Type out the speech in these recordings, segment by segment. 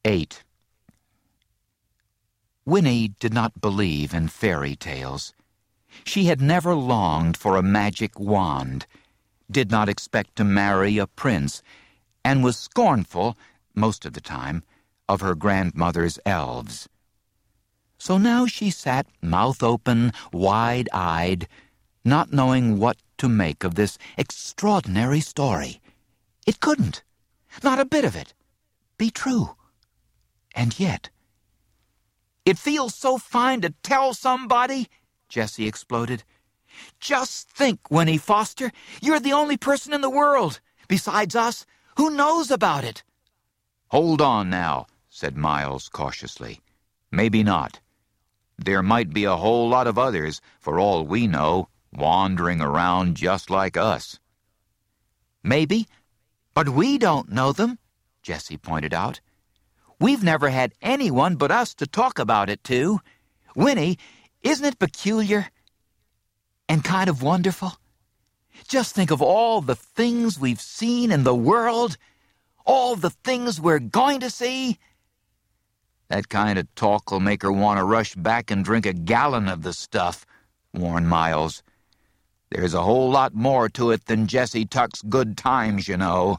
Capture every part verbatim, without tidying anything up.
eight. Winnie did not believe in fairy tales. She had never longed for a magic wand, did not expect to marry a prince, and was scornful, most of the time, of her grandmother's elves. So now she sat mouth open, wide-eyed, not knowing what to make of this extraordinary story. It couldn't, not a bit of it, be true. And yet... "It feels so fine to tell somebody," Jessie exploded. "Just think, Winnie Foster, you're the only person in the world, besides us, who knows about it." "Hold on now," said Miles cautiously. "Maybe not. There might be a whole lot of others, for all we know, wandering around just like us." "Maybe, but we don't know them," Jessie pointed out. "We've never had anyone but us to talk about it to. Winnie, isn't it peculiar and kind of wonderful? Just think of all the things we've seen in the world, all the things we're going to see." "That kind of talk'll make her want to rush back and drink a gallon of the stuff," warned Miles. "There's a whole lot more to it than Jessie Tuck's good times, you know."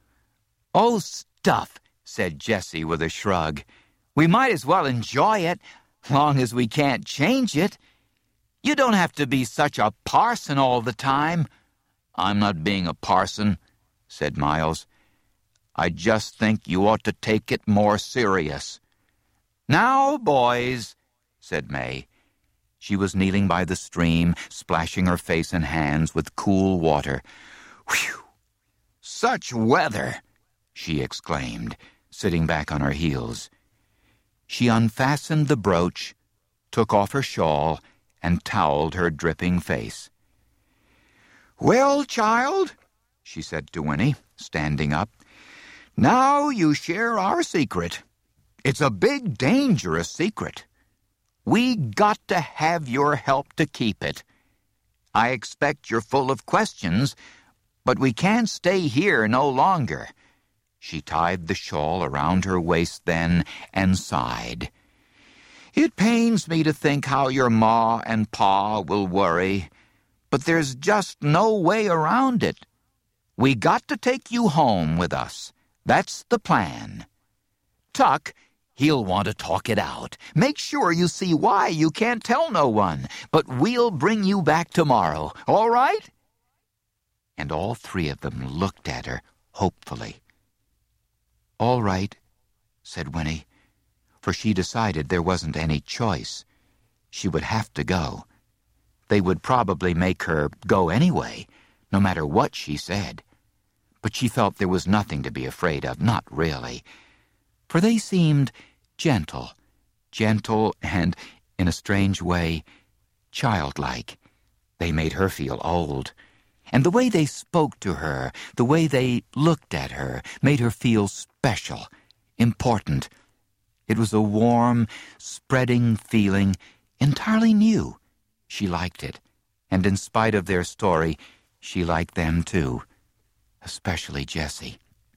"Oh, stuff," said Jessie with a shrug. "We might as well enjoy it, long as we can't change it. You don't have to be such a parson all the time." "I'm not being a parson," said Miles. "I just think you ought to take it more serious." "Now, boys," said May. She was kneeling by the stream, splashing her face and hands with cool water. "Whew! Such weather!" she exclaimed, sitting back on her heels. She unfastened the brooch, took off her shawl, and toweled her dripping face. "Well, child," she said to Winnie, standing up, "now you share our secret. It's a big, dangerous secret. We got to have your help to keep it. I expect you're full of questions, but we can't stay here no longer." She tied the shawl around her waist then and sighed. "It pains me to think how your ma and pa will worry, but there's just no way around it. We got to take you home with us. That's the plan. Tuck, he'll want to talk it out. Make sure you see why you can't tell no one, but we'll bring you back tomorrow, all right?" And all three of them looked at her hopefully. "All right," said Winnie, for she decided there wasn't any choice. She would have to go. They would probably make her go anyway, no matter what she said. But she felt there was nothing to be afraid of, not really. For they seemed gentle, gentle and, in a strange way, childlike. They made her feel old. And the way they spoke to her, the way they looked at her, made her feel special, important. It was a warm, spreading feeling, entirely new. She liked it, and in spite of their story, she liked them too, especially Jessie.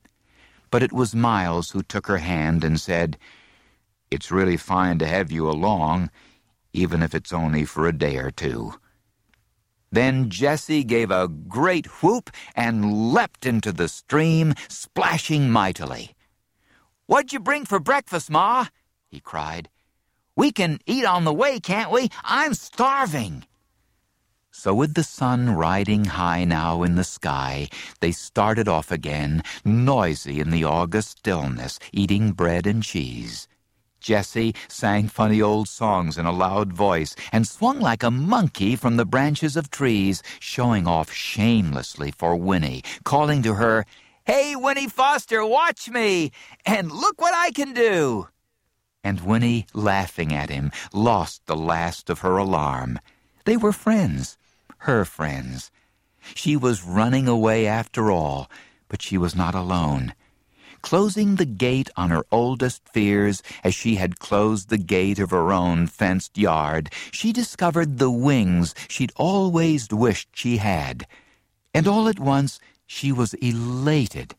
But it was Miles who took her hand and said, "It's really fine to have you along, even if it's only for a day or two." Then Jessie gave a great whoop and leapt into the stream, splashing mightily. "What'd you bring for breakfast, Ma?" he cried. "We can eat on the way, can't we? I'm starving." So with the sun riding high now in the sky, they started off again, noisy in the August stillness, eating bread and cheese. Jessie sang funny old songs in a loud voice and swung like a monkey from the branches of trees, showing off shamelessly for Winnie, calling to her, "Hey, Winnie Foster, watch me, and look what I can do." And Winnie, laughing at him, lost the last of her alarm. They were friends, her friends. She was running away after all, but she was not alone. Closing the gate on her oldest fears as she had closed the gate of her own fenced yard, she discovered the wings she'd always wished she had. And all at once she was elated,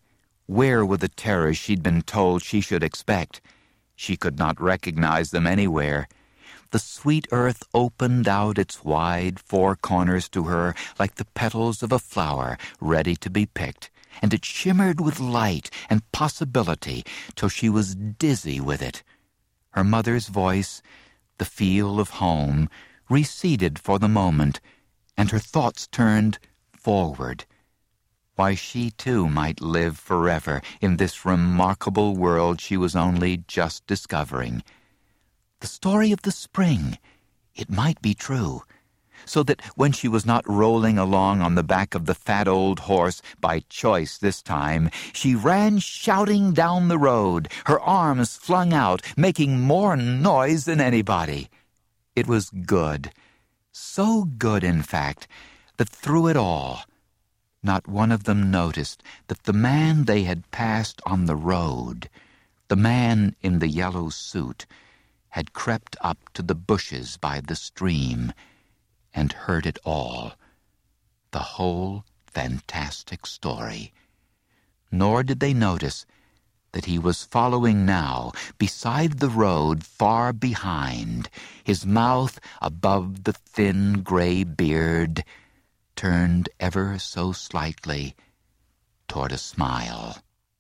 Where were the terrors she'd been told she should expect? She could not recognize them anywhere. The sweet earth opened out its wide four corners to her like the petals of a flower ready to be picked, and it shimmered with light and possibility till she was dizzy with it. Her mother's voice, the feel of home, receded for the moment, and her thoughts turned forward. Why, she too might live forever in this remarkable world she was only just discovering. The story of the spring, it might be true, so that when she was not rolling along on the back of the fat old horse, by choice this time, she ran shouting down the road, her arms flung out, making more noise than anybody. It was good, so good, in fact, that through it all, not one of them noticed that the man they had passed on the road, the man in the yellow suit, had crept up to the bushes by the stream and heard it all, the whole fantastic story. Nor did they notice that he was following now beside the road far behind, his mouth above the thin gray beard, turned ever so slightly toward a smile.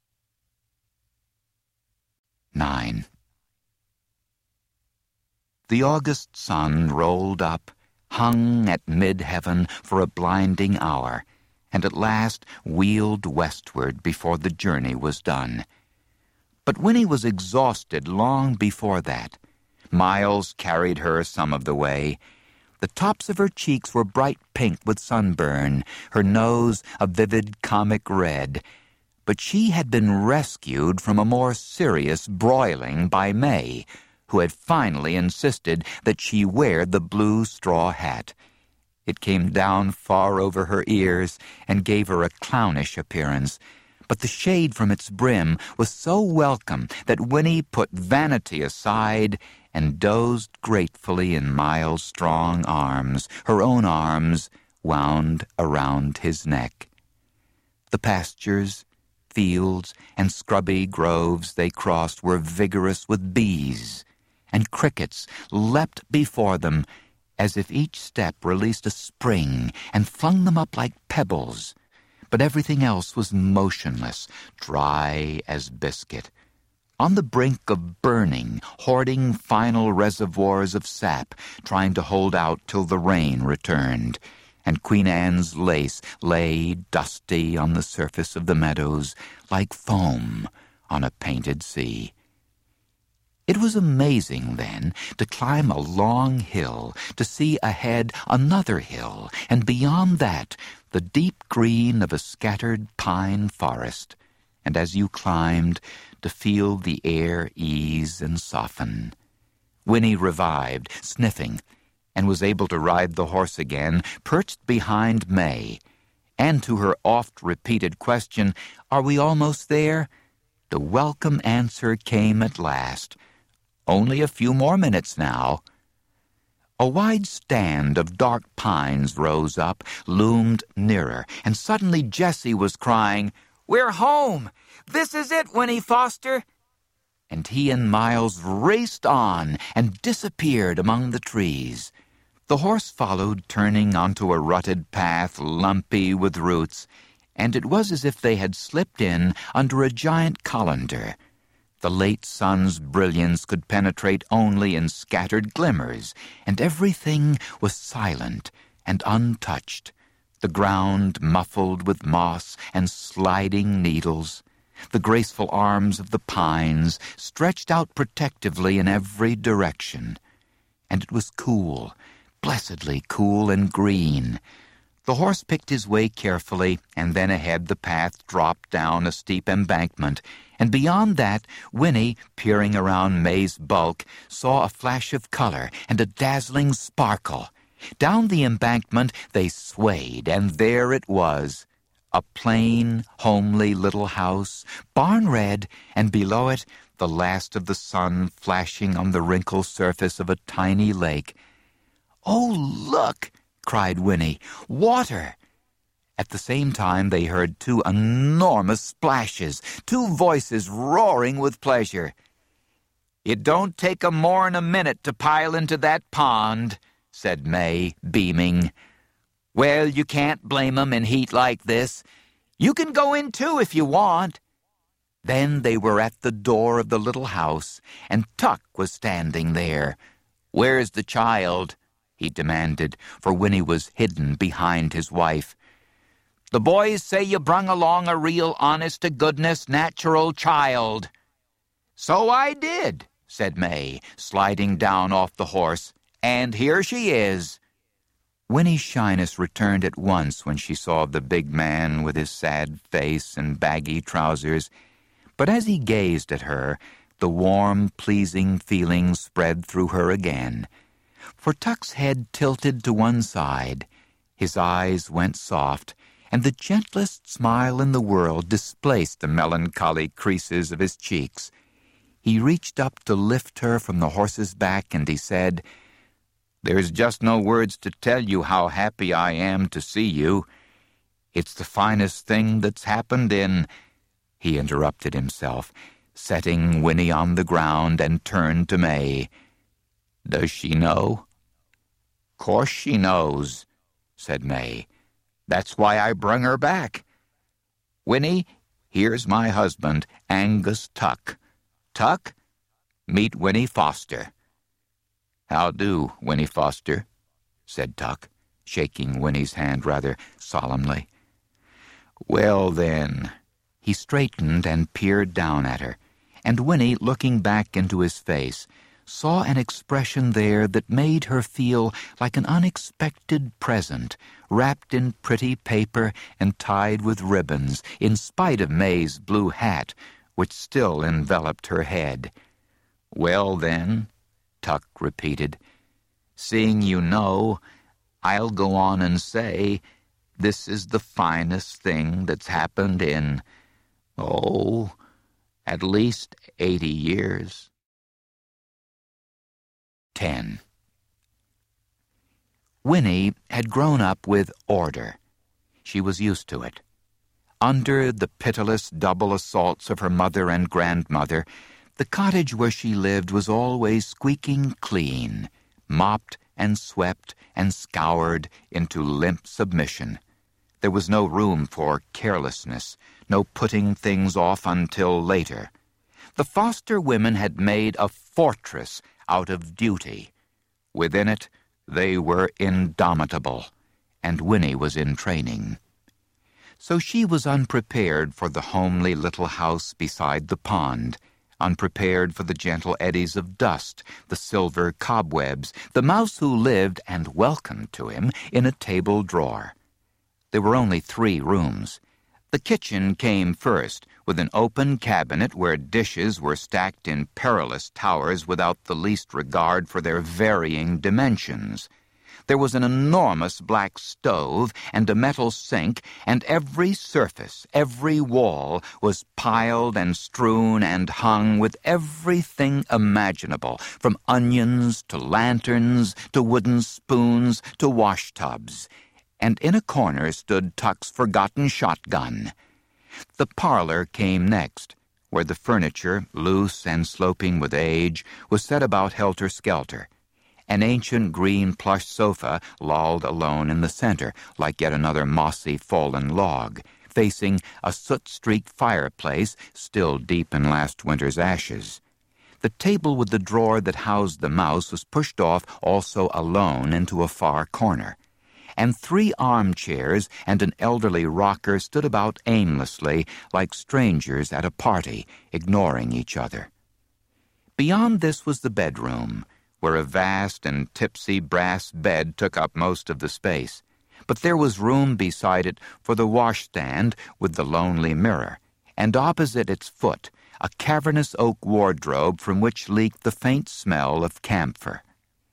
Nine. The August sun rolled up, hung at mid-heaven for a blinding hour, and at last wheeled westward before the journey was done. But Winnie was exhausted long before that. Miles carried her some of the way. The tops of her cheeks were bright pink with sunburn, her nose a vivid comic red. But she had been rescued from a more serious broiling by May, who had finally insisted that she wear the blue straw hat. It came down far over her ears and gave her a clownish appearance, but the shade from its brim was so welcome that Winnie put vanity aside and dozed gratefully in Miles' strong arms, her own arms wound around his neck. The pastures, fields, and scrubby groves they crossed were vigorous with bees, and crickets leapt before them as if each step released a spring and flung them up like pebbles. But everything else was motionless, dry as biscuit, on the brink of burning, hoarding final reservoirs of sap, trying to hold out till the rain returned, and Queen Anne's lace lay dusty on the surface of the meadows like foam on a painted sea. It was amazing, then, to climb a long hill, to see ahead another hill, and beyond that the deep green of a scattered pine forest, and as you climbed, to feel the air ease and soften. Winnie revived, sniffing, and was able to ride the horse again, perched behind May. And to her oft-repeated question, "Are we almost there?" the welcome answer came at last. Only a few more minutes now. A wide stand of dark pines rose up, loomed nearer, and suddenly Jessie was crying, "We're home! This is it, Winnie Foster!" And he and Miles raced on and disappeared among the trees. The horse followed, turning onto a rutted path lumpy with roots, and it was as if they had slipped in under a giant colander. The late sun's brilliance could penetrate only in scattered glimmers, and everything was silent and untouched, the ground muffled with moss and sliding needles, the graceful arms of the pines stretched out protectively in every direction. And it was cool, blessedly cool and green. The horse picked his way carefully, and then ahead the path dropped down a steep embankment, and beyond that, Winnie, peering around May's bulk, saw a flash of color and a dazzling sparkle. Down the embankment they swayed, and there it was, a plain, homely little house, barn-red, and below it the last of the sun flashing on the wrinkled surface of a tiny lake. "Oh, look!" cried Winnie. "Water!" At the same time, they heard two enormous splashes, two voices roaring with pleasure. "It don't take 'em more'n a minute to pile into that pond," said May, beaming. "Well, you can't blame 'em in heat like this. You can go in too if you want." Then they were at the door of the little house, and Tuck was standing there. "Where's the child?" he demanded, for Winnie was hidden behind his wife. "The boys say you brung along a real honest-to-goodness natural child." "So I did," said May, sliding down off the horse, "and here she is." Winnie's shyness returned at once when she saw the big man with his sad face and baggy trousers. But as he gazed at her, the warm, pleasing feeling spread through her again. For Tuck's head tilted to one side, his eyes went soft, and the gentlest smile in the world displaced the melancholy creases of his cheeks. He reached up to lift her from the horse's back, and he said, "There's just no words to tell you how happy I am to see you. It's the finest thing that's happened in—" He interrupted himself, setting Winnie on the ground, and turned to May. "Does she know?" "'Course she knows," said May. "That's why I brung her back. Winnie, here's my husband, Angus Tuck. Tuck, meet Winnie Foster." "How do, Winnie Foster," said Tuck, shaking Winnie's hand rather solemnly. "Well, then—" He straightened and peered down at her, and Winnie, looking back into his face, saw an expression there that made her feel like an unexpected present, wrapped in pretty paper and tied with ribbons, in spite of May's blue hat, which still enveloped her head. "Well, then," Tuck repeated, "seeing you know, I'll go on and say this is the finest thing that's happened in, oh, at least eighty years. Ten. Winnie had grown up with order. She was used to it. Under the pitiless double assaults of her mother and grandmother, the cottage where she lived was always squeaking clean, mopped and swept and scoured into limp submission. There was no room for carelessness, no putting things off until later. The Foster women had made a fortress out of duty. Within it, they were indomitable, and Winnie was in training. So she was unprepared for the homely little house beside the pond, unprepared for the gentle eddies of dust, the silver cobwebs, the mouse who lived, and welcomed to him, in a table drawer. There were only three rooms. The kitchen came first, with an open cabinet where dishes were stacked in perilous towers without the least regard for their varying dimensions. There was an enormous black stove and a metal sink, and every surface, every wall, was piled and strewn and hung with everything imaginable, from onions to lanterns to wooden spoons to washtubs. And in a corner stood Tuck's forgotten shotgun. The parlor came next, where the furniture, loose and sloping with age, was set about helter-skelter. An ancient green plush sofa lolled alone in the center, like yet another mossy fallen log, facing a soot-streaked fireplace still deep in last winter's ashes. The table with the drawer that housed the mouse was pushed off also alone into a far corner, and three armchairs and an elderly rocker stood about aimlessly like strangers at a party, ignoring each other. Beyond this was the bedroom, where a vast and tipsy brass bed took up most of the space, but there was room beside it for the washstand with the lonely mirror, and opposite its foot a cavernous oak wardrobe from which leaked the faint smell of camphor.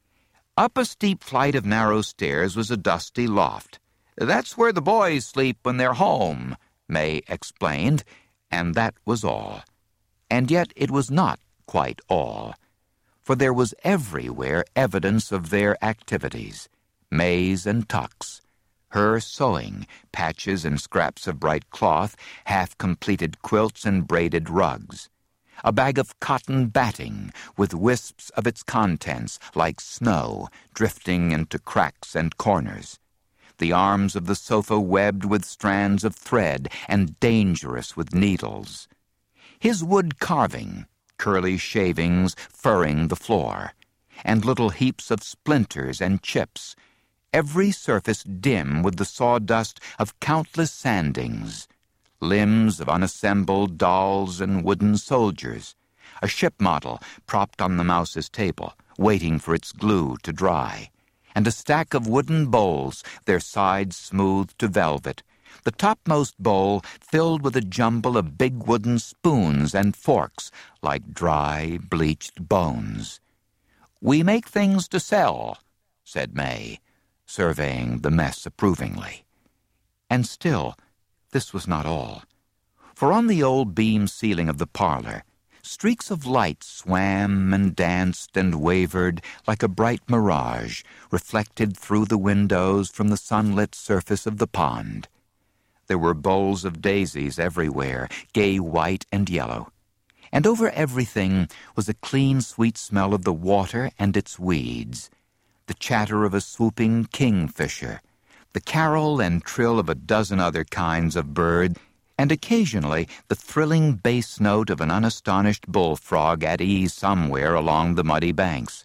Up a steep flight of narrow stairs was a dusty loft. "That's where the boys sleep when they're home," May explained, and that was all. And yet it was not quite all, for there was everywhere evidence of their activities, May's and Tuck's. her sewing, patches and scraps of bright cloth, half-completed quilts and braided rugs. A bag of cotton batting with wisps of its contents like snow drifting into cracks and corners. The arms of the sofa webbed with strands of thread and dangerous with needles. His wood carving, curly shavings furring the floor, and little heaps of splinters and chips, every surface dim with the sawdust of countless sandings, limbs of unassembled dolls and wooden soldiers, a ship model propped on the mouse's table, waiting for its glue to dry, and a stack of wooden bowls, their sides smoothed to velvet, the topmost bowl filled with a jumble of big wooden spoons and forks like dry, bleached bones. "We make things to sell," said May, surveying the mess approvingly. And still, this was not all. For on the old beam ceiling of the parlor, streaks of light swam and danced and wavered like a bright mirage reflected through the windows from the sunlit surface of the pond. There were bowls of daisies everywhere, gay white and yellow. And over everything was a clean, sweet smell of the water and its weeds, the chatter of a swooping kingfisher, the carol and trill of a dozen other kinds of bird, and occasionally the thrilling bass note of an unastonished bullfrog at ease somewhere along the muddy banks.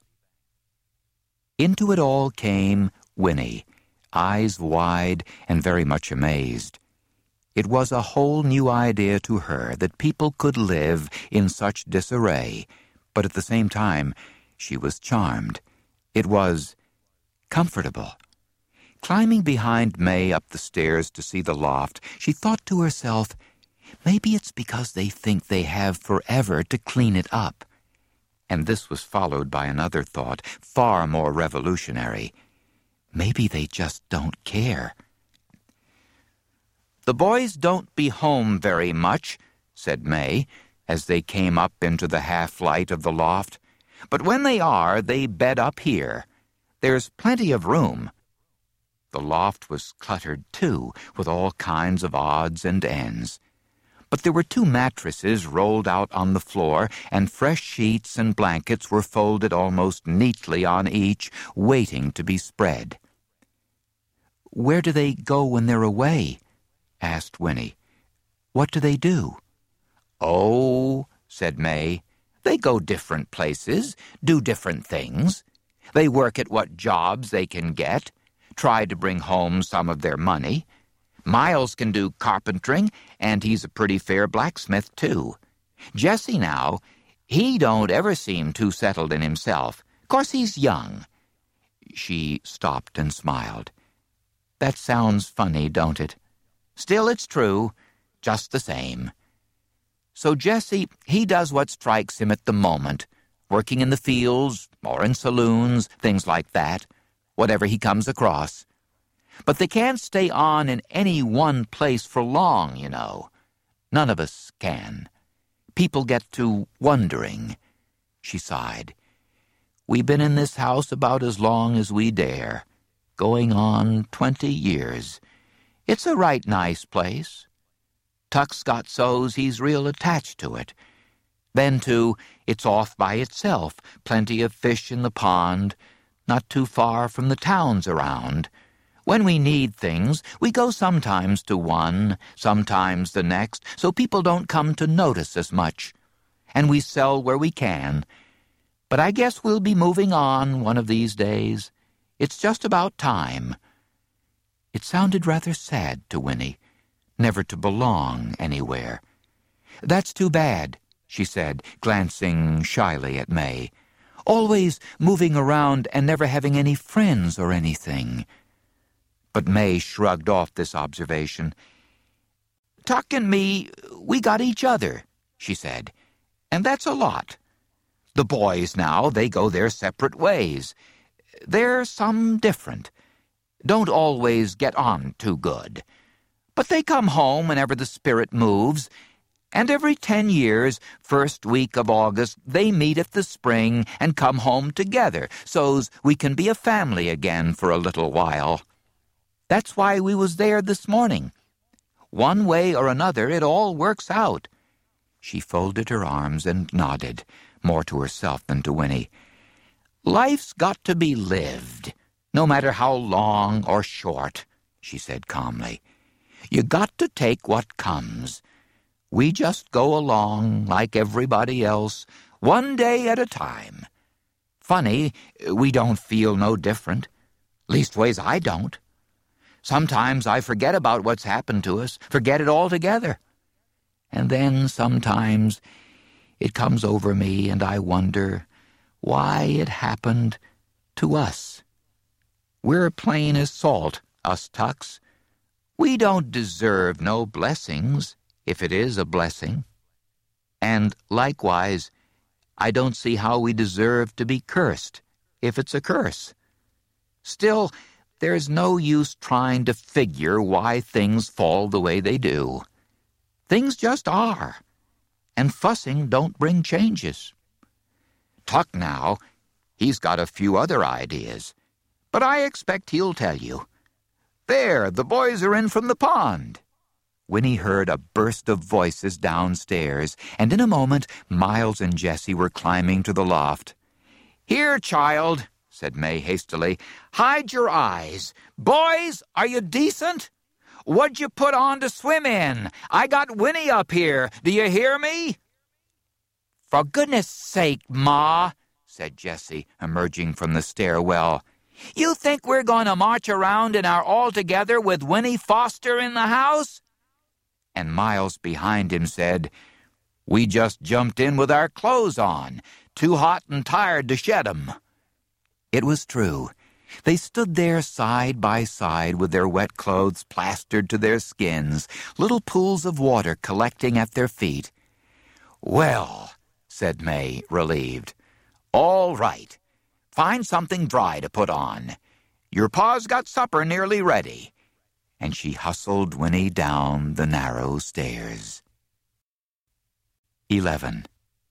Into it all came Winnie, eyes wide and very much amazed. It was a whole new idea to her that people could live in such disarray, but at the same time she was charmed. It was comfortable. Climbing behind May up the stairs to see the loft, she thought to herself, maybe it's because they think they have forever to clean it up. And this was followed by another thought, far more revolutionary. Maybe they just don't care. "The boys don't be home very much," said May, as they came up into the half-light of the loft. "But when they are, they bed up here. There's plenty of room." The loft was cluttered, too, with all kinds of odds and ends. But there were two mattresses rolled out on the floor, and fresh sheets and blankets were folded almost neatly on each, waiting to be spread. "Where do they go when they're away?" asked Winnie. "What do they do?" "Oh," said May, "they go different places, do different things. They work at what jobs they can get, try to bring home some of their money. Miles can do carpentering, and he's a pretty fair blacksmith, too. Jesse, now, he don't ever seem too settled in himself. 'Course he's young." She stopped and smiled. "That sounds funny, don't it? Still, it's true, just the same. So Jesse, he does what strikes him at the moment, working in the fields or in saloons, things like that, whatever he comes across. But they can't stay on in any one place for long, you know. None of us can. People get to wondering." She sighed. "We've been in this house about as long as we dare, going on twenty years. It's a right nice place. Tuck's got so's he's real attached to it. Then, too, it's off by itself, plenty of fish in the pond, not too far from the towns around. When we need things, we go sometimes to one, sometimes the next, so people don't come to notice us much. And we sell where we can. But I guess we'll be moving on one of these days. It's just about time." It sounded rather sad to Winnie, never to belong anywhere. "That's too bad," she said, glancing shyly at May. "Always moving around and never having any friends or anything." But May shrugged off this observation. "Tuck and me, we got each other," she said, "and that's a lot. The boys now, they go their separate ways. They're some different. Don't always get on too good. But they come home whenever the spirit moves, and every ten years, first week of August, they meet at the spring and come home together, so's we can be a family again for a little while." That's why we was there this morning. One way or another, it all works out." She folded her arms and nodded, more to herself than to Winnie. "Life's got to be lived, no matter how long or short," she said calmly. "You got to take what comes. We just go along like everybody else, one day at a time. Funny, we don't feel no different. Leastways, I don't. Sometimes I forget about what's happened to us, forget it altogether. And then sometimes it comes over me and I wonder why it happened to us. We're plain as salt, us Tucks. We don't deserve no blessings, if it is a blessing. And likewise, I don't see how we deserve to be cursed, if it's a curse. Still, there's no use trying to figure why things fall the way they do. Things just are, and fussing don't bring changes. Tuck now, he's got a few other ideas, but I expect he'll tell you. There, the boys are in from the pond." Winnie heard a burst of voices downstairs, and in a moment Miles and Jessie were climbing to the loft. "Here, child," said May hastily. "Hide your eyes. Boys, are you decent? What'd you put on to swim in? I got Winnie up here. Do you hear me?" "For goodness sake, Ma," said Jessie, emerging from the stairwell. "You think we're going to march around in our all-together with Winnie Foster in the house?" And Miles behind him said, "We just jumped in with our clothes on, too hot and tired to shed 'em." It was true. They stood there side by side with their wet clothes plastered to their skins, little pools of water collecting at their feet. "Well," said May, relieved. "All right. Find something dry to put on. Your pa's got supper nearly ready." And she hustled Winnie down the narrow stairs. Eleven.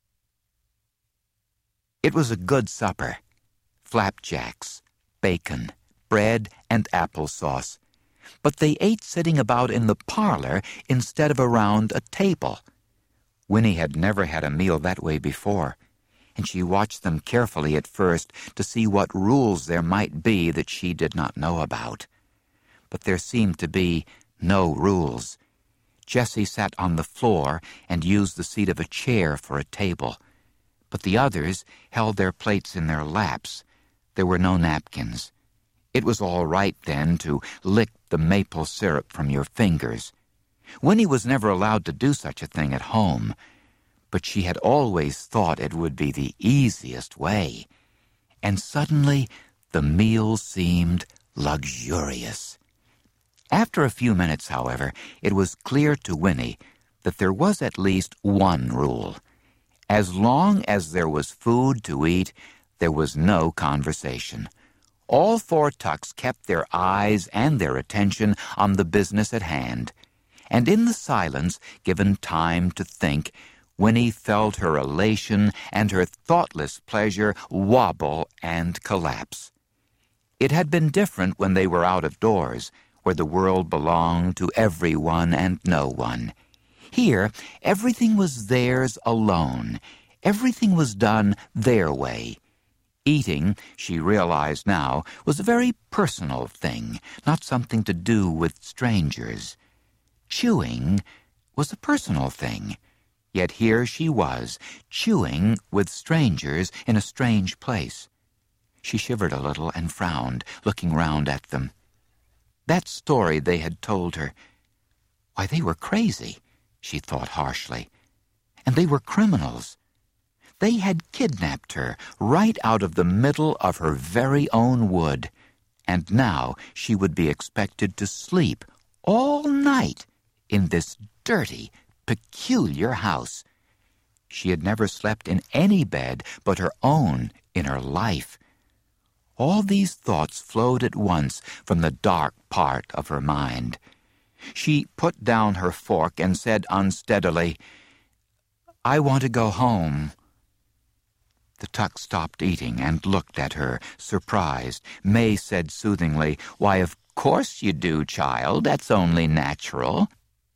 It was a good supper. Flapjacks, bacon, bread, and applesauce. But they ate sitting about in the parlor instead of around a table. Winnie had never had a meal that way before, and she watched them carefully at first to see what rules there might be that she did not know about. But there seemed to be no rules. Jessie sat on the floor and used the seat of a chair for a table, but the others held their plates in their laps. There were no napkins. It was all right, then, to lick the maple syrup from your fingers. Winnie was never allowed to do such a thing at home, but she had always thought it would be the easiest way. And suddenly the meal seemed luxurious. After a few minutes, however, it was clear to Winnie that there was at least one rule. As long as there was food to eat, there was no conversation. All four Tucks kept their eyes and their attention on the business at hand, and in the silence given time to think, Winnie felt her elation and her thoughtless pleasure wobble and collapse. It had been different when they were out of doors, where the world belonged to everyone and no one. Here, everything was theirs alone. Everything was done their way. Eating, she realized now, was a very personal thing, not something to do with strangers. Chewing was a personal thing. Yet here she was, chewing with strangers in a strange place. She shivered a little and frowned, looking round at them. That story they had told her. Why, they were crazy, she thought harshly. And they were criminals. They had kidnapped her right out of the middle of her very own wood, and now she would be expected to sleep all night in this dirty, peculiar house. She had never slept in any bed but her own in her life. All these thoughts flowed at once from the dark part of her mind. She put down her fork and said unsteadily, "I want to go home." The Tuck stopped eating and looked at her, surprised. May said soothingly, "Why, of course you do, child. That's only natural.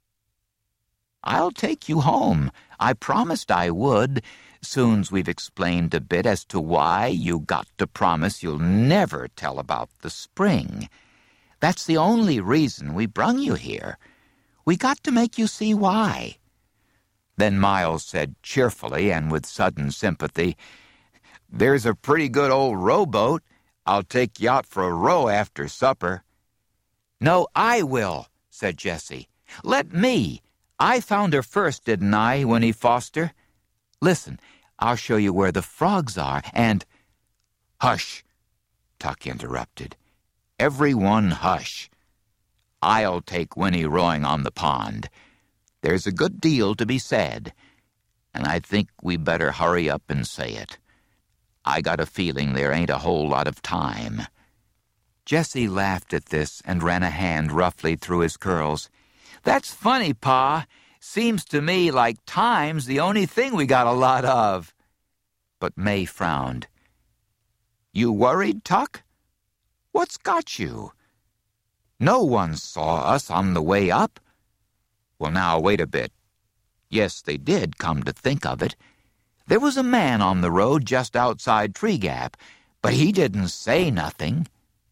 I'll take you home. I promised I would. Soon's we've explained a bit as to why you got to promise you'll never tell about the spring. That's the only reason we brung you here. We got to make you see why. Then Miles said cheerfully and with sudden sympathy, "There's a pretty good old rowboat. I'll take you out for a row after supper." "No, I will," said Jessie. "Let me. I found her first, didn't I, Winnie Foster? Listen, I'll show you where the frogs are, and—" "Hush," Tuck interrupted. "Everyone hush. I'll take Winnie rowing on the pond. There's a good deal to be said, and I think we better hurry up and say it. I got a feeling there ain't a whole lot of time." Jessie laughed at this and ran a hand roughly through his curls. "That's funny, Pa. Seems to me like time's the only thing we got a lot of." But May frowned. "You worried, Tuck? What's got you? No one saw us on the way up." "Well, now, wait a bit. Yes, they did, come to think of it. There was a man on the road just outside Tree Gap, but he didn't say nothing."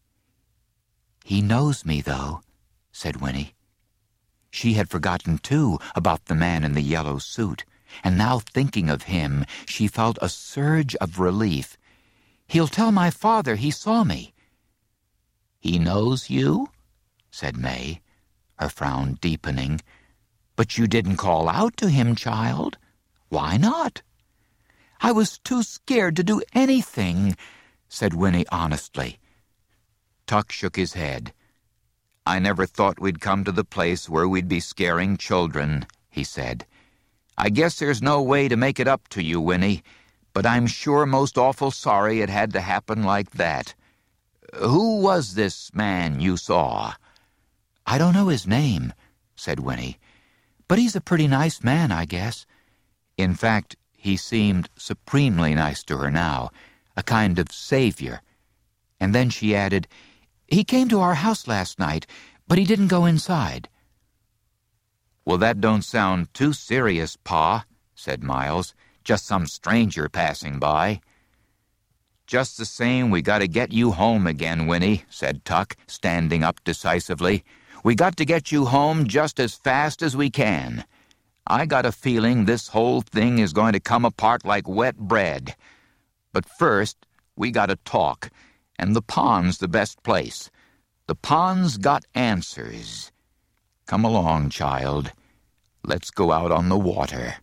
"He knows me, though," said Winnie. She had forgotten, too, about the man in the yellow suit, and now thinking of him, she felt a surge of relief. "He'll tell my father he saw me." "He knows you?" said May, her frown deepening. "But you didn't call out to him, child. Why not?" "I was too scared to do anything," said Winnie honestly. Tuck shook his head. "I never thought we'd come to the place where we'd be scaring children," he said. "I guess there's no way to make it up to you, Winnie, but I'm sure most awful sorry it had to happen like that. Who was this man you saw?" "I don't know his name," said Winnie, "but he's a pretty nice man, I guess." In fact, he seemed supremely nice to her now, a kind of savior. And then she added, "He came to our house last night, but he didn't go inside." "Well, that don't sound too serious, Pa," said Miles. "Just some stranger passing by." "Just the same, we got to get you home again, Winnie," said Tuck, standing up decisively. "We got to get you home just as fast as we can. I got a feeling this whole thing is going to come apart like wet bread. But first, we got to talk, and the pond's the best place. The pond's got answers. Come along, child. Let's go out on the water."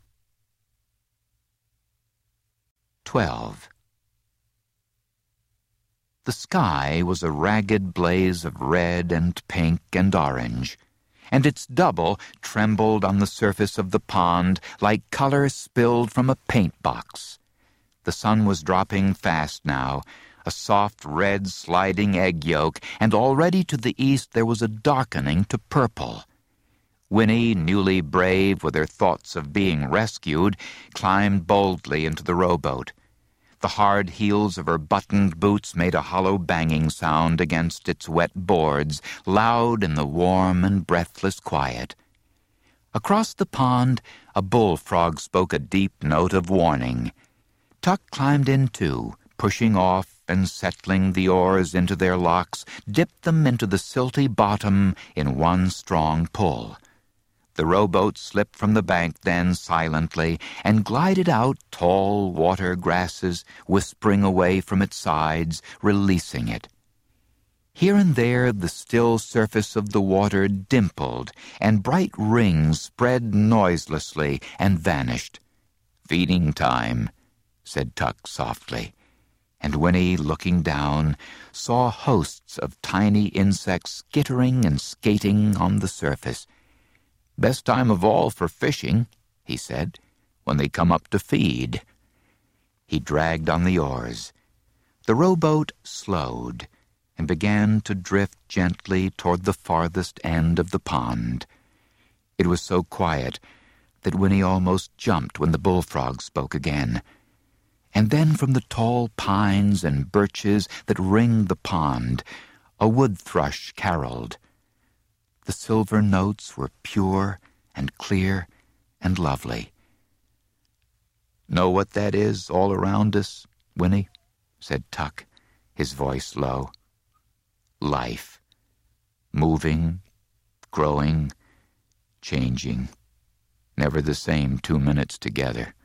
Twelve. The sky was a ragged blaze of red and pink and orange, and its double trembled on the surface of the pond like color spilled from a paint box. The sun was dropping fast now, a soft red sliding egg yolk, and already to the east there was a darkening to purple. Winnie, newly brave with her thoughts of being rescued, climbed boldly into the rowboat. The hard heels of her buttoned boots made a hollow banging sound against its wet boards, loud in the warm and breathless quiet. Across the pond, a bullfrog spoke a deep note of warning. Tuck climbed in too, pushing off and settling the oars into their locks, dipped them into the silty bottom in one strong pull. The rowboat slipped from the bank then silently and glided out tall water grasses, whispering away from its sides, releasing it. Here and there the still surface of the water dimpled, and bright rings spread noiselessly and vanished. "Feeding time," said Tuck softly. And Winnie, looking down, saw hosts of tiny insects skittering and skating on the surface. "Best time of all for fishing," he said, "when they come up to feed." He dragged on the oars. The rowboat slowed and began to drift gently toward the farthest end of the pond. It was so quiet that Winnie almost jumped when the bullfrog spoke again. And then from the tall pines and birches that ringed the pond, a wood thrush caroled. The silver notes were pure and clear and lovely. "Know what that is all around us, Winnie?" said Tuck, his voice low. "Life. Moving, growing, changing. Never the same two minutes together.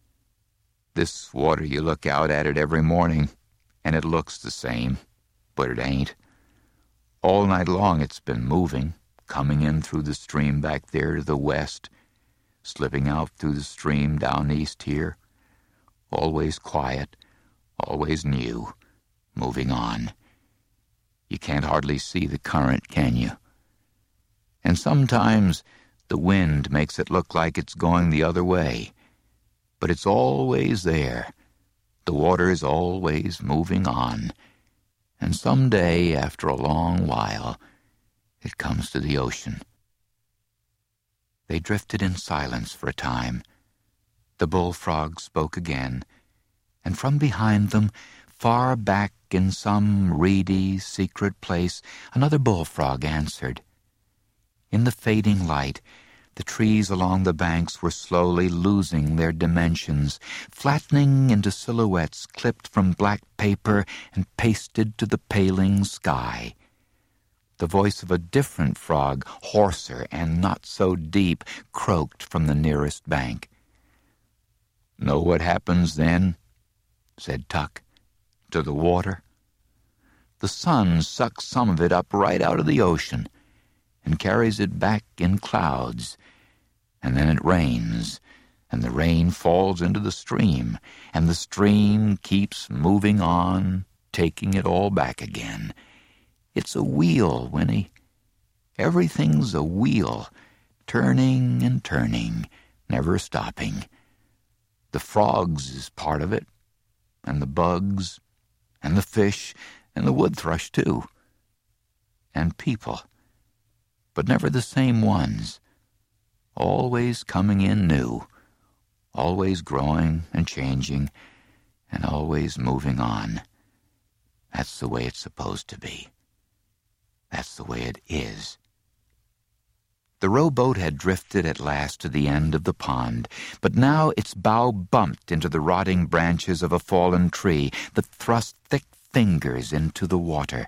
This water, you look out at it every morning, and it looks the same, but it ain't. All night long it's been moving, coming in through the stream back there to the west, slipping out through the stream down east here. Always quiet, always new, moving on. You can't hardly see the current, can you? And sometimes the wind makes it look like it's going the other way, but it's always there. The water is always moving on, and some day, after a long while, it comes to the ocean." They drifted in silence for a time. The bullfrog spoke again, and from behind them, far back in some reedy, secret place, another bullfrog answered. In the fading light, the trees along the banks were slowly losing their dimensions, flattening into silhouettes clipped from black paper and pasted to the paling sky. The voice of a different frog, hoarser and not so deep, croaked from the nearest bank. "Know what happens then?" said Tuck. "To the water? The sun sucks some of it up right out of the ocean and carries it back in clouds, and then it rains, and the rain falls into the stream, and the stream keeps moving on, taking it all back again. It's a wheel, Winnie. Everything's a wheel, turning and turning, never stopping. The frogs is part of it, and the bugs, and the fish, and the wood thrush, too. And people, but never the same ones, always coming in new, always growing and changing, and always moving on. That's the way it's supposed to be. That's the way it is." The rowboat had drifted at last to the end of the pond, but now its bow bumped into the rotting branches of a fallen tree that thrust thick fingers into the water.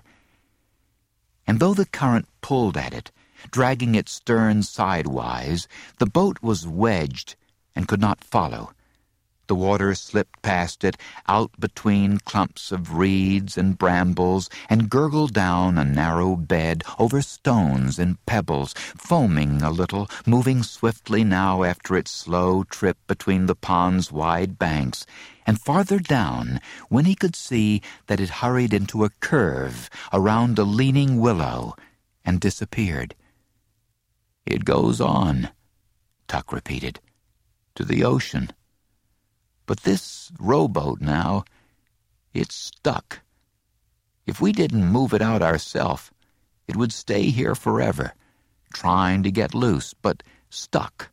And though the current pulled at it, dragging its stern sidewise, the boat was wedged and could not follow. The water slipped past it, out between clumps of reeds and brambles, and gurgled down a narrow bed over stones and pebbles, foaming a little, moving swiftly now after its slow trip between the pond's wide banks. And farther down, Winnie could see that it hurried into a curve around a leaning willow and disappeared. "It goes on," Tuck repeated, "to the ocean. But this rowboat now, it's stuck. If we didn't move it out ourselves, it would stay here forever, trying to get loose, but stuck.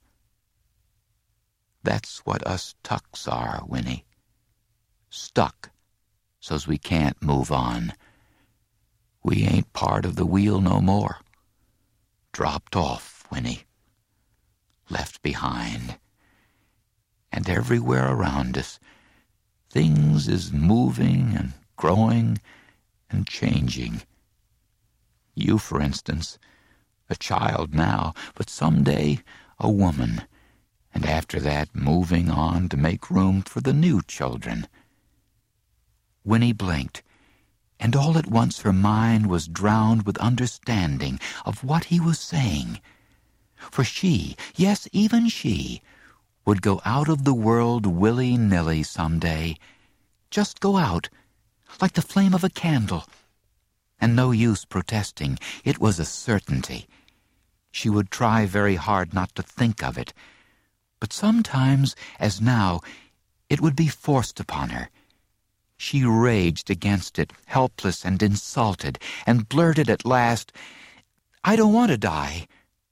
That's what us Tucks are, Winnie. Stuck, so's we can't move on. We ain't part of the wheel no more. Dropped off, Winnie. Left behind. And everywhere around us, things is moving and growing and changing. You, for instance, a child now, but someday a woman, and after that moving on to make room for the new children." Winnie blinked, and all at once her mind was drowned with understanding of what he was saying. For she, yes, even she, would go out of the world willy-nilly some day. Just go out, like the flame of a candle. And no use protesting. It was a certainty. She would try very hard not to think of it. But sometimes, as now, it would be forced upon her. She raged against it, helpless and insulted, and blurted at last, "I don't want to die."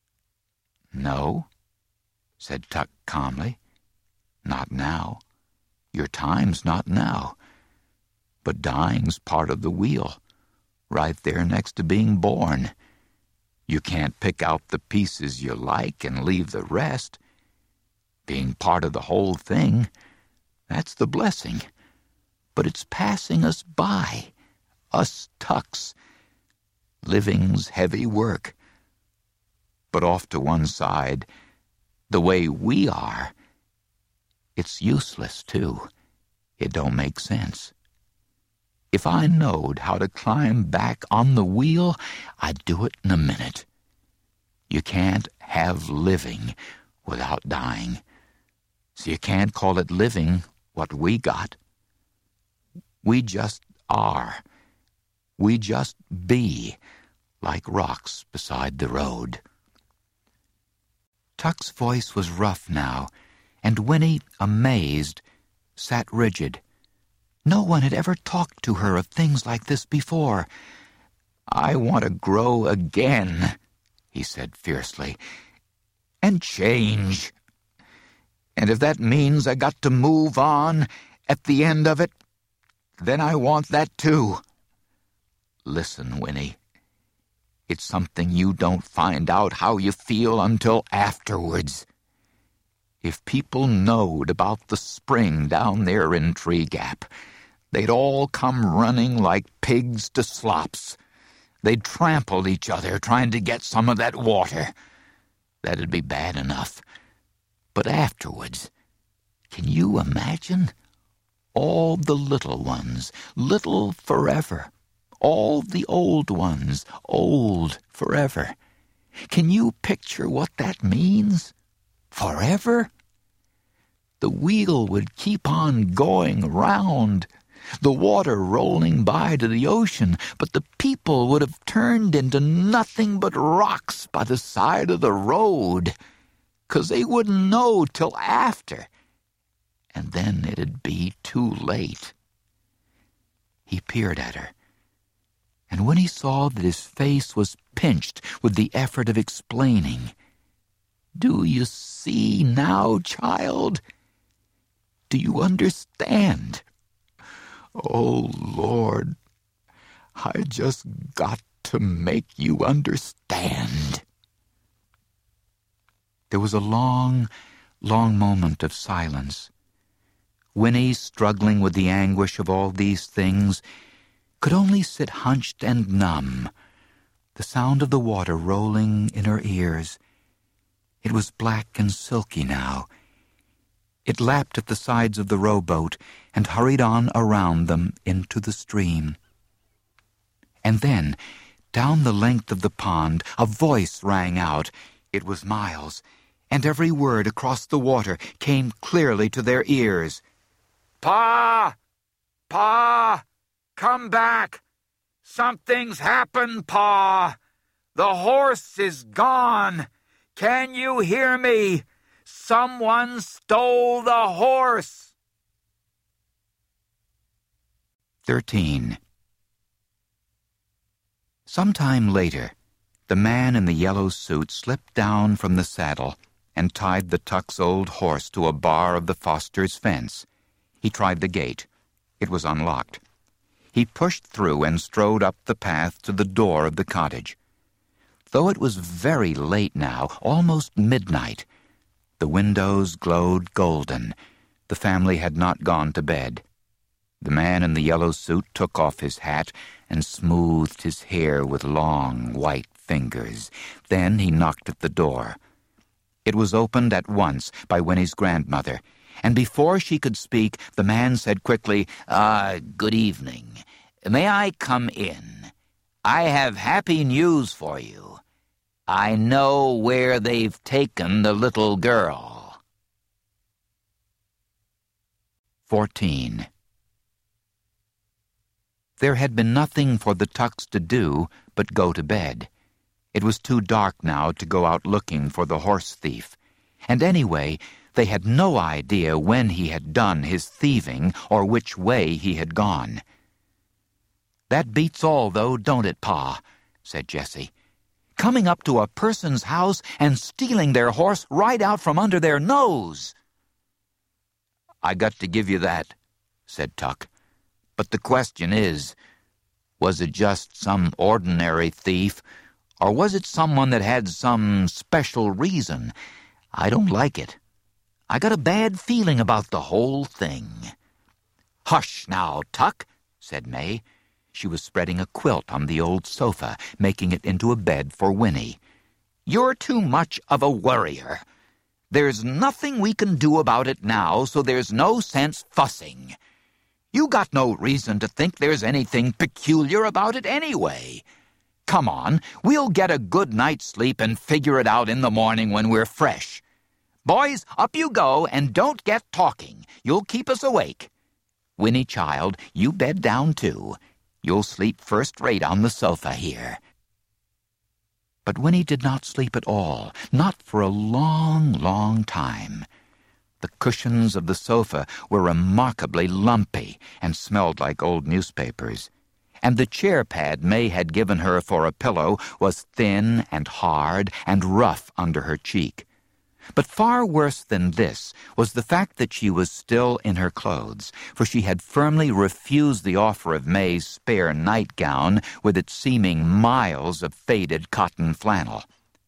"No?" said Tuck calmly. "Not now. Your time's not now. But dying's part of the wheel. right there next to being born. You can't pick out the pieces you like and leave the rest. Being part of the whole thing, that's the blessing. But it's passing us by, us Tucks. Living's heavy work. But off to one side, the way we are, it's useless, too. It don't make sense. If I knowed how to climb back on the wheel, I'd do it in a minute. You can't have living without dying. So you can't call it living what we got. We just are. We just be, like rocks beside the road. Tuck's voice was rough now, and Winnie, amazed, sat rigid. No one had ever talked to her of things like this before. "I want to grow again," he said fiercely, "and change. And if that means I got to move on at the end of it, then I want that too. Listen, Winnie, it's something you don't find out how you feel until afterwards. If people knowed about the spring down there in Tree Gap, they'd all come running like pigs to slops. They'd trample each other trying to get some of that water. That'd be bad enough. But afterwards, can you imagine? All the little ones, little forever. All the old ones, old forever. Can you picture what that means? Forever? The wheel would keep on going round, the water rolling by to the ocean, but the people would have turned into nothing but rocks by the side of the road, 'cause they wouldn't know till after, and then it'd be too late. He peered at her, and when he saw that his face was pinched with the effort of explaining, "Do you see now, child? Do you understand? Oh, Lord, I just got to make you understand." There was a long, long moment of silence. Winnie, struggling with the anguish of all these things, could only sit hunched and numb, the sound of the water rolling in her ears. It was black and silky now. It lapped at the sides of the rowboat and hurried on around them into the stream. And then, down the length of the pond, a voice rang out. It was Miles, and every word across the water came clearly to their ears. "Pa! Pa! Come back! Something's happened, Pa! The horse is gone! Can you hear me? Someone stole the horse!" Thirteen. Some time later, the man in the yellow suit slipped down from the saddle and tied the Tuck's old horse to a bar of the Fosters' fence. He tried the gate. It was unlocked. He pushed through and strode up the path to the door of the cottage. Though it was very late now, almost midnight, the windows glowed golden. The family had not gone to bed. The man in the yellow suit took off his hat and smoothed his hair with long, white fingers. Then he knocked at the door. It was opened at once by Winnie's grandmother, and before she could speak, the man said quickly, "Ah, good evening. May I come in? I have happy news for you. I know where they've taken the little girl." Fourteen. There had been nothing for the Tucks to do but go to bed. It was too dark now to go out looking for the horse thief, and anyway, they had no idea when he had done his thieving or which way he had gone. "That beats all, though, don't it, Pa?" said Jessie. "Coming up to a person's house and stealing their horse right out from under their nose." "I got to give you that," said Tuck. "But the question is, Was it just some ordinary thief, or was it someone that had some special reason? I don't like it. I got a bad feeling about the whole thing." "Hush now, Tuck," said May. She was spreading a quilt on the old sofa, making it into a bed for Winnie. "You're too much of a worrier. There's nothing we can do about it now, so there's no sense fussing. You got no reason to think there's anything peculiar about it anyway. Come on, we'll get a good night's sleep and figure it out in the morning when we're fresh. Boys, up you go, and don't get talking. You'll keep us awake. Winnie, child, you bed down too. You'll sleep first-rate on the sofa here." But Winnie did not sleep at all, not for a long, long time. The cushions of the sofa were remarkably lumpy and smelled like old newspapers, and the chair pad May had given her for a pillow was thin and hard and rough under her cheek. But far worse than this was the fact that she was still in her clothes, for she had firmly refused the offer of May's spare nightgown with its seeming miles of faded cotton flannel.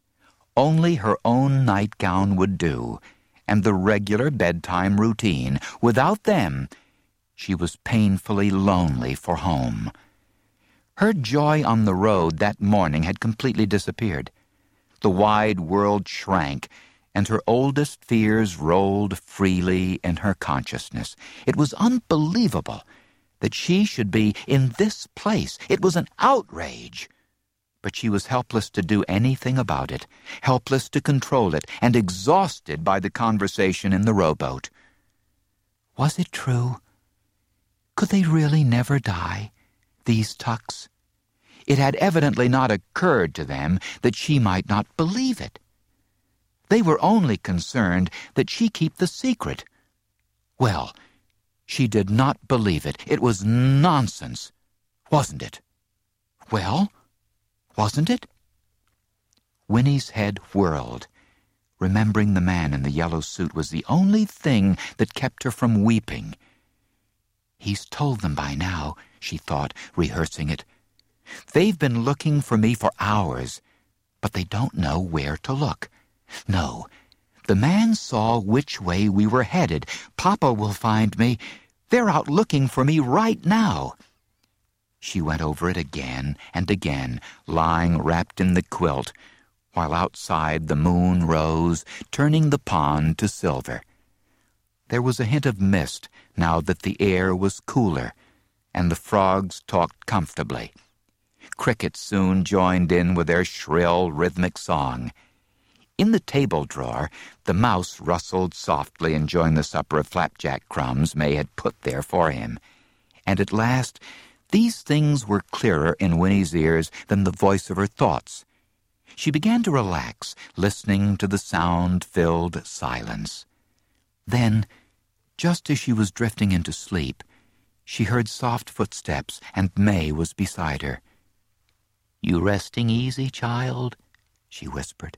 Only her own nightgown would do, and the regular bedtime routine. Without them, she was painfully lonely for home. Her joy on the road that morning had completely disappeared. The wide world shrank, and her oldest fears rolled freely in her consciousness. It was unbelievable that she should be in this place. It was an outrage. But she was helpless to do anything about it, helpless to control it, and exhausted by the conversation in the rowboat. Was it true? Could they really never die, these Tucks? It had evidently not occurred to them that she might not believe it. They were only concerned that she keep the secret. Well, she did not believe it. It was nonsense, wasn't it? Well, wasn't it? Winnie's head whirled. Remembering the man in the yellow suit was the only thing that kept her from weeping. He's told them by now, she thought, rehearsing it. They've been looking for me for hours, but they don't know where to look. No, the man saw which way we were headed. Papa will find me. They're out looking for me right now. She went over it again and again, lying wrapped in the quilt, while outside the moon rose, turning the pond to silver. There was a hint of mist now that the air was cooler, and the frogs talked comfortably. Crickets soon joined in with their shrill, rhythmic song. In the table drawer, the mouse rustled softly, enjoying the supper of flapjack crumbs May had put there for him. And at last, these things were clearer in Winnie's ears than the voice of her thoughts. She began to relax, listening to the sound-filled silence. Then, just as she was drifting into sleep, she heard soft footsteps, and May was beside her. "You resting easy, child?" she whispered.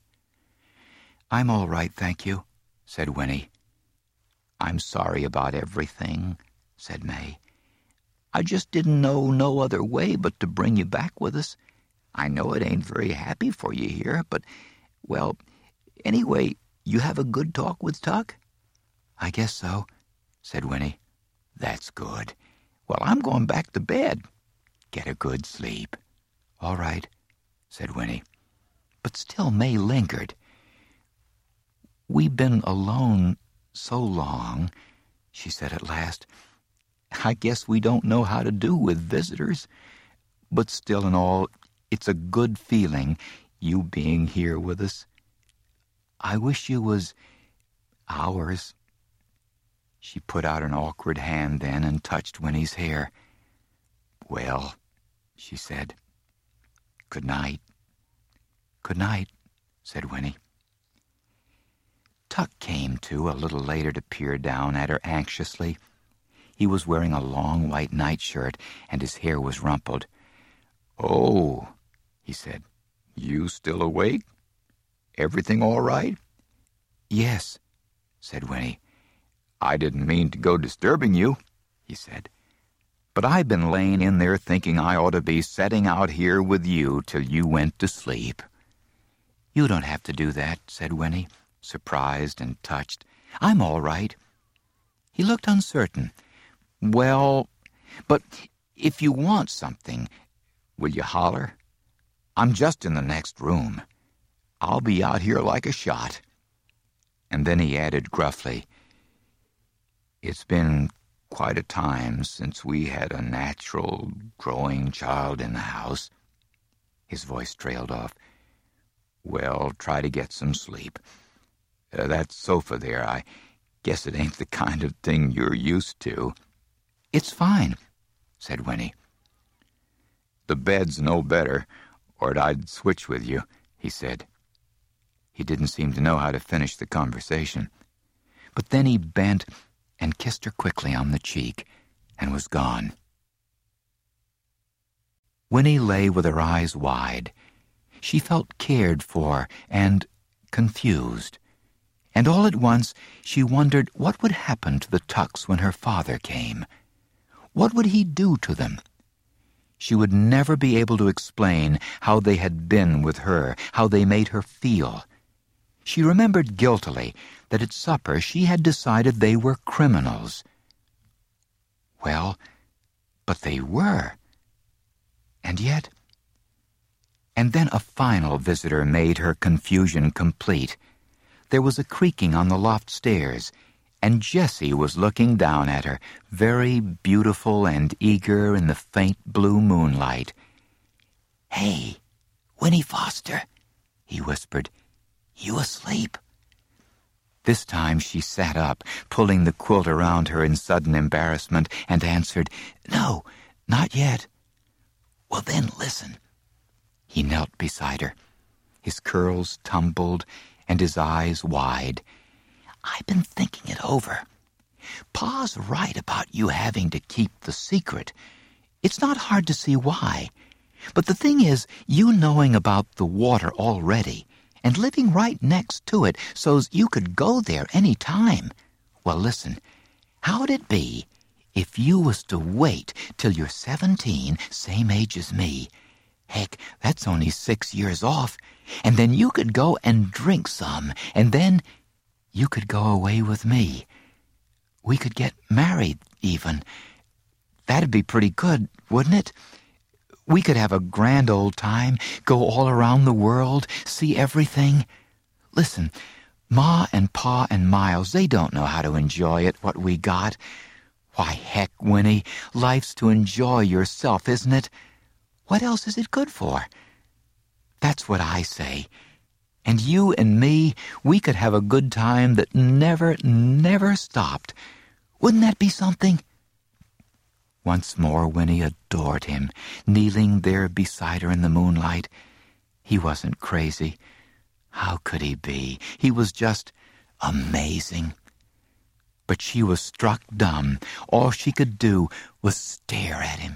"I'm all right, thank you," said Winnie. "I'm sorry about everything," said May. "I just didn't know no other way but to bring you back with us. I know it ain't very happy for you here, but, well, anyway, you have a good talk with Tuck?" "I guess so," said Winnie. "That's good. Well, I'm going back to bed. Get a good sleep." "All right," said Winnie. But still May lingered. "We've been alone so long," she said at last. "I guess we don't know how to do with visitors. But still and all, it's a good feeling, you being here with us. I wish you was ours." She put out an awkward hand then and touched Winnie's hair. "Well," she said, "good night." "Good night," said Winnie. Tuck came to a little later to peer down at her anxiously. He was wearing a long white nightshirt, and his hair was rumpled. "Oh," he said, "you still awake? Everything all right?" "Yes," said Winnie. "I didn't mean to go disturbing you," he said. But I've been laying in there thinking I ought to be setting out here with you till you went to sleep." "You don't have to do that," said Winnie, surprised and touched. "I'm all right." He looked uncertain. "Well, but if you want something, will you holler? I'm just in the next room. I'll be out here like a shot." And then he added gruffly, "It's been quite a time since we had a natural, growing child in the house." His voice trailed off. "Well, try to get some sleep. Uh, that sofa there, I guess it ain't the kind of thing you're used to." "It's fine," said Winnie. "The bed's no better, or I'd switch with you," he said. He didn't seem to know how to finish the conversation. But then he bent and kissed her quickly on the cheek and was gone. Winnie lay with her eyes wide. She felt cared for and confused. And all at once she wondered what would happen to the Tucks when her father came. What would he do to them? She would never be able to explain how they had been with her, how they made her feel. She remembered guiltily that at supper she had decided they were criminals. Well, but they were. And yet... And then a final visitor made her confusion complete. There was a creaking on the loft stairs, and Jessie was looking down at her, very beautiful and eager in the faint blue moonlight. "Hey, Winnie Foster," he whispered. "You asleep?" This time she sat up, pulling the quilt around her in sudden embarrassment, and answered, "No, not yet." "Well, then listen." He knelt beside her, his curls tumbled and his eyes wide. "I've been thinking it over. Pa's right about you having to keep the secret. It's not hard to see why. But the thing is, you knowing about the water already, and living right next to it so's you could go there any time. Well, listen, how'd it be if you was to wait till you're seventeen, same age as me? Heck, that's only six years off, and then you could go and drink some, and then you could go away with me. We could get married, even. That'd be pretty good, wouldn't it? We could have a grand old time, go all around the world, see everything. Listen, Ma and Pa and Miles, they don't know how to enjoy it, what we got. Why, heck, Winnie, life's to enjoy yourself, isn't it? What else is it good for? That's what I say. And you and me, we could have a good time that never, never stopped. Wouldn't that be something?" Once more Winnie adored him, kneeling there beside her in the moonlight. He wasn't crazy. How could he be? He was just amazing. But she was struck dumb. All she could do was stare at him.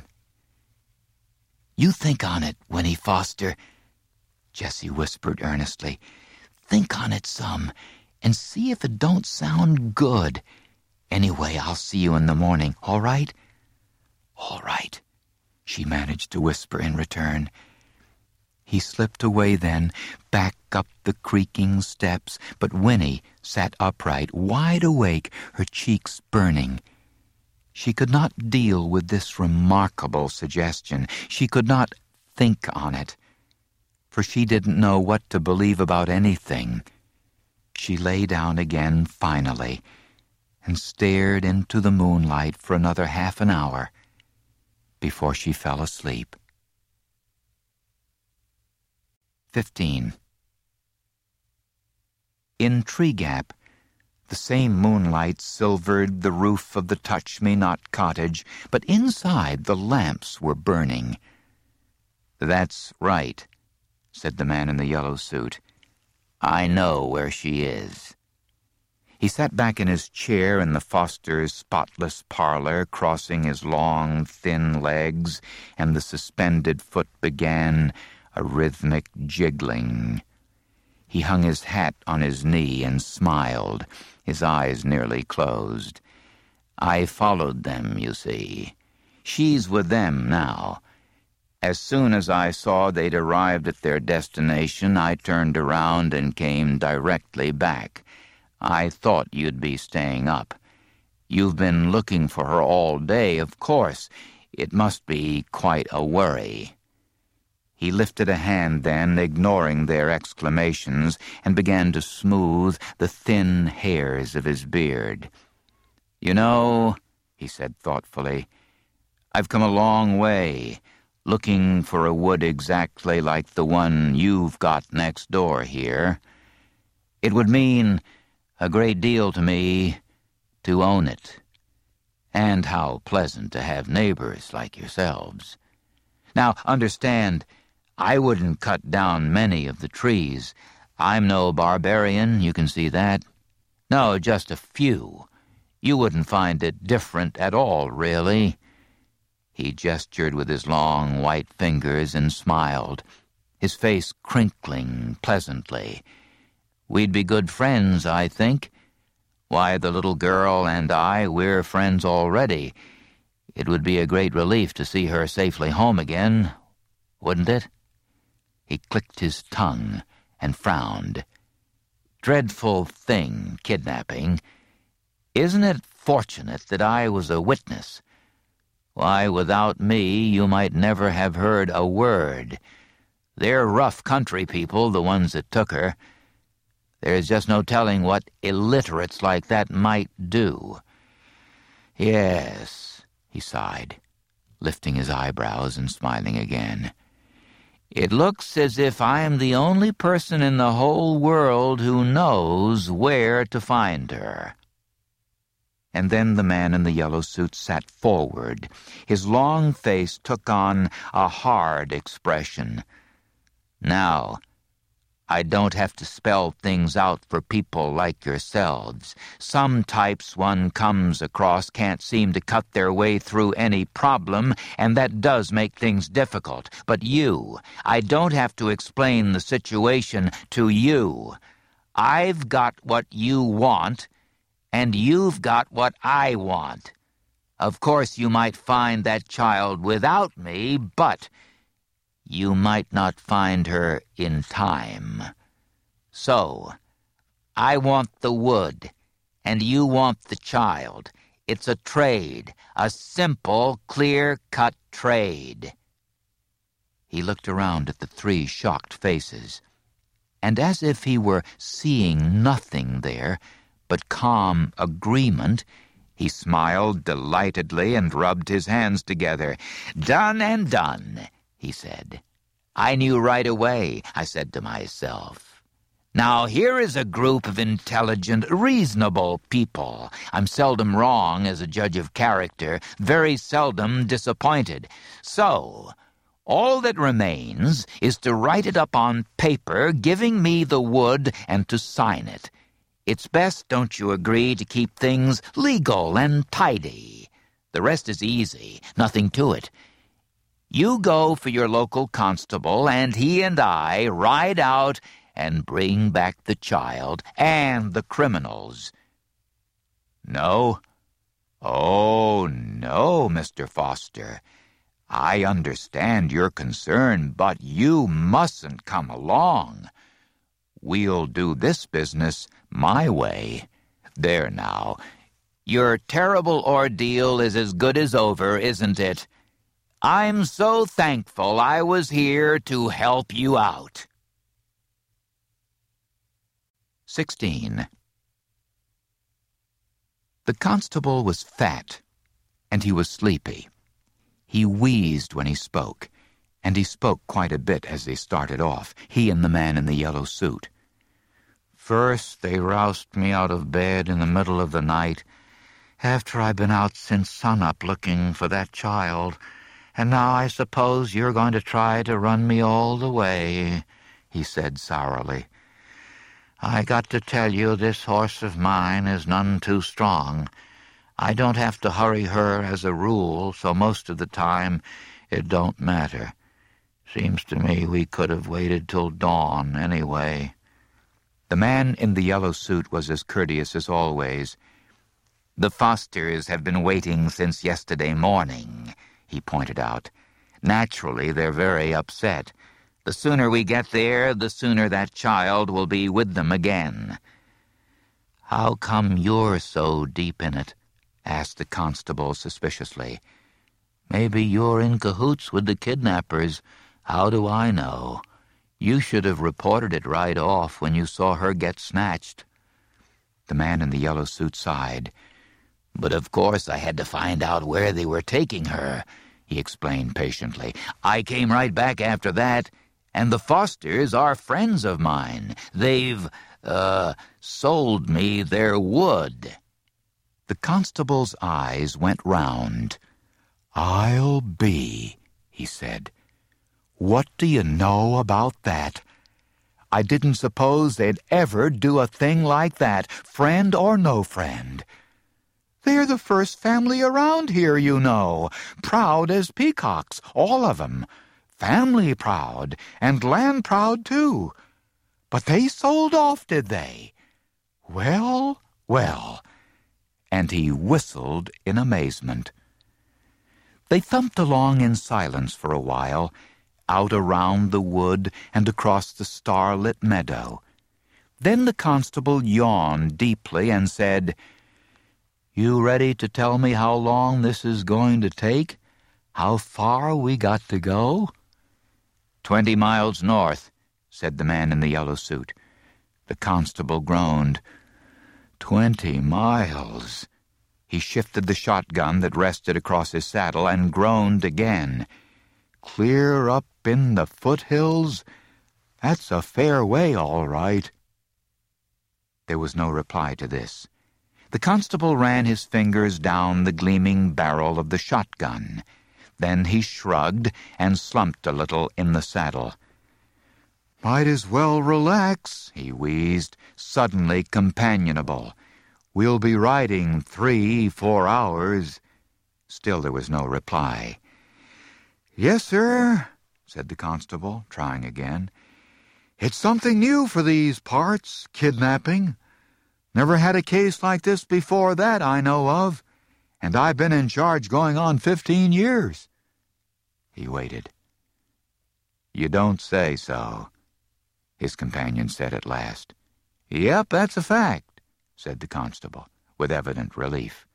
"You think on it, Winnie Foster," Jessie whispered earnestly. "Think on it some, and see if it don't sound good. Anyway, I'll see you in the morning, all right?" "All right," she managed to whisper in return. He slipped away then, back up the creaking steps, but Winnie sat upright, wide awake, her cheeks burning. She could not deal with this remarkable suggestion. She could not think on it, for she didn't know what to believe about anything. She lay down again finally and stared into the moonlight for another half an hour before she fell asleep. Fifteen. In Tree Gap, the same moonlight silvered the roof of the Touch-Me-Not cottage, but inside the lamps were burning. "That's right," said the man in the yellow suit. "I know where she is." He sat back in his chair in the Fosters' spotless parlor, crossing his long, thin legs, and the suspended foot began a rhythmic jiggling. He hung his hat on his knee and smiled, his eyes nearly closed. "I followed them, you see. She's with them now. As soon as I saw they'd arrived at their destination, I turned around and came directly back. I thought you'd be staying up. You've been looking for her all day, of course. It must be quite a worry." He lifted a hand then, ignoring their exclamations, and began to smooth the thin hairs of his beard. "You know," he said thoughtfully, "I've come a long way, looking for a wood exactly like the one you've got next door here. It would mean a great deal to me to own it. And how pleasant to have neighbors like yourselves. Now, understand, I wouldn't cut down many of the trees. I'm no barbarian, you can see that. No, just a few. You wouldn't find it different at all, really." He gestured with his long white fingers and smiled, his face crinkling pleasantly. "We'd be good friends, I think. Why, the little girl and I, we're friends already. It would be a great relief to see her safely home again, wouldn't it?" He clicked his tongue and frowned. "Dreadful thing, kidnapping. Isn't it fortunate that I was a witness? Why, without me, you might never have heard a word. They're rough country people, the ones that took her. There's just no telling what illiterates like that might do." "Yes," he sighed, lifting his eyebrows and smiling again. "It looks as if I'm the only person in the whole world who knows where to find her." And then the man in the yellow suit sat forward. His long face took on a hard expression. "Now, I don't have to spell things out for people like yourselves. Some types one comes across can't seem to cut their way through any problem, and that does make things difficult. But you, I don't have to explain the situation to you. I've got what you want, and you've got what I want. Of course, you might find that child without me, but you might not find her in time. So, I want the wood, and you want the child. It's a trade, a simple, clear-cut trade." He looked around at the three shocked faces, and as if he were seeing nothing there but calm agreement, he smiled delightedly and rubbed his hands together. "Done and done," he said. "I knew right away," I said to myself. "Now here is a group of intelligent, reasonable people. I'm seldom wrong as a judge of character, very seldom disappointed. So, all that remains is to write it up on paper, giving me the wood, and to sign it. It's best, don't you agree, to keep things legal and tidy. The rest is easy, nothing to it. You go for your local constable, and he and I ride out and bring back the child and the criminals." "No? Oh, no, Mister Foster. I understand your concern, but you mustn't come along. We'll do this business my way. There now. Your terrible ordeal is as good as over, isn't it? I'm so thankful I was here to help you out." Sixteen. The constable was fat, and he was sleepy. He wheezed when he spoke, and he spoke quite a bit as they started off, he and the man in the yellow suit. "First, they roused me out of bed in the middle of the night, after I'd been out since sunup looking for that child, and now I suppose you're going to try to run me all the way," he said sourly. "I got to tell you this horse of mine is none too strong. I don't have to hurry her as a rule, so most of the time it don't matter. Seems to me we could have waited till dawn anyway." The man in the yellow suit was as courteous as always. "The Fosters have been waiting since yesterday morning," he pointed out. Naturally, they're very upset. The sooner we get there, the sooner that child will be with them again." "How come you're so deep in it?" asked the constable suspiciously. "Maybe you're in cahoots with the kidnappers. How do I know? You should have reported it right off when you saw her get snatched." The man in the yellow suit sighed. "But of course I had to find out where they were taking her," he explained patiently. "I came right back after that, and the Fosters are friends of mine. They've, uh, sold me their wood." The constable's eyes went round. "I'll be," he said. "What do you know about that? I didn't suppose they'd ever do a thing like that, friend or no friend. They're the first family around here, you know, proud as peacocks, all of 'em. Family proud, and land proud, too. But they sold off, did they? Well, well." And he whistled in amazement. They thumped along in silence for a while, out around the wood and across the starlit meadow. Then the constable yawned deeply and said, "You ready to tell me how long this is going to take? How far we got to go?" "Twenty miles north," said the man in the yellow suit. The constable groaned. Twenty miles. He shifted the shotgun that rested across his saddle and groaned again. Clear up in the foothills? That's a fair way, all right. There was no reply to this. The constable ran his fingers down the gleaming barrel of the shotgun. Then he shrugged and slumped a little in the saddle. "Might as well relax," he wheezed, suddenly companionable. "We'll be riding three, four hours." Still there was no reply. "Yes, sir," said the constable, trying again. "It's something new for these parts, kidnapping. Never had a case like this before that I know of, and I've been in charge going on fifteen years. He waited. "You don't say so," his companion said at last. "Yep, that's a fact," said the constable, with evident relief.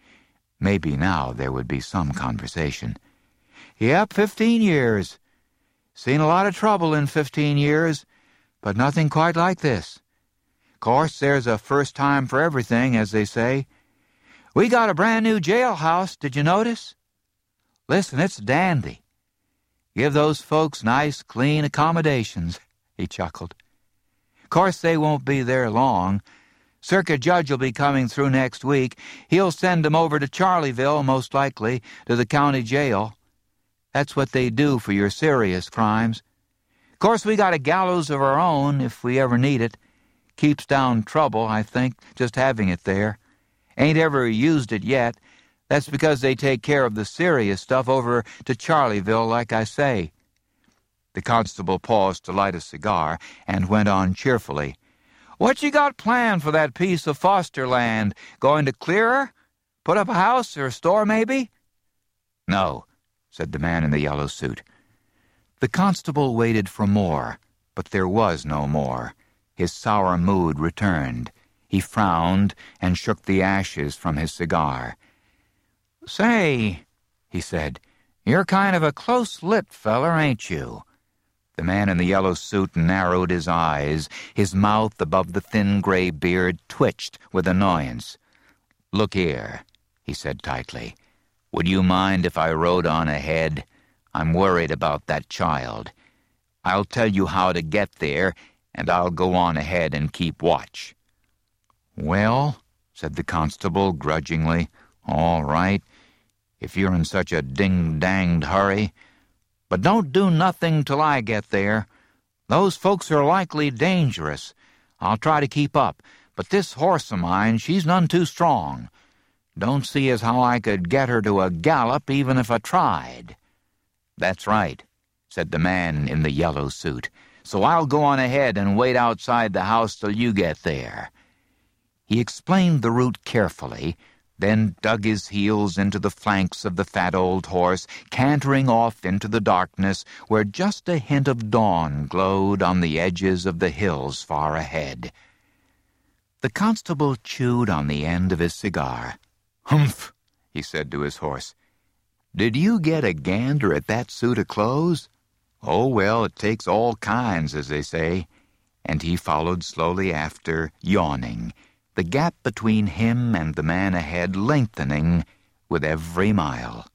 Maybe now there would be some conversation. "Yep, fifteen years. Seen a lot of trouble in fifteen years, but nothing quite like this. Course, there's a first time for everything, as they say. We got a brand new jailhouse, did you notice? Listen, it's dandy. Give those folks nice, clean accommodations," he chuckled. "Course they won't be there long. Circuit Judge will be coming through next week. He'll send 'em over to Charleville, most likely, to the county jail. That's what they do for your serious crimes. Course we got a gallows of our own, if we ever need it. Keeps down trouble, I think, just having it there. Ain't ever used it yet. That's because they take care of the serious stuff over to Charleville, like I say." The constable paused to light a cigar and went on cheerfully. "What you got planned for that piece of Foster land? Going to clear her? Put up a house or a store, maybe?" "No," said the man in the yellow suit. The constable waited for more, but there was no more. His sour mood returned. He frowned and shook the ashes from his cigar. "Say," he said, "you're kind of a close-lipped feller, ain't you?" The man in the yellow suit narrowed his eyes. His mouth above the thin gray beard twitched with annoyance. "Look here," he said tightly. "Would you mind if I rode on ahead? I'm worried about that child. I'll tell you how to get there, and I'll go on ahead and keep watch." "Well," said the constable grudgingly, "all right, if you're in such a ding-danged hurry. But don't do nothing till I get there. Those folks are likely dangerous. I'll try to keep up, but this horse of mine, she's none too strong. Don't see as how I could get her to a gallop even if I tried." "That's right," said the man in the yellow suit. "So I'll go on ahead and wait outside the house till you get there." He explained the route carefully, then dug his heels into the flanks of the fat old horse, cantering off into the darkness where just a hint of dawn glowed on the edges of the hills far ahead. The constable chewed on the end of his cigar. "Humph," he said to his horse. "Did you get a gander at that suit of clothes? Oh, well, it takes all kinds, as they say." And he followed slowly after, yawning, the gap between him and the man ahead lengthening with every mile.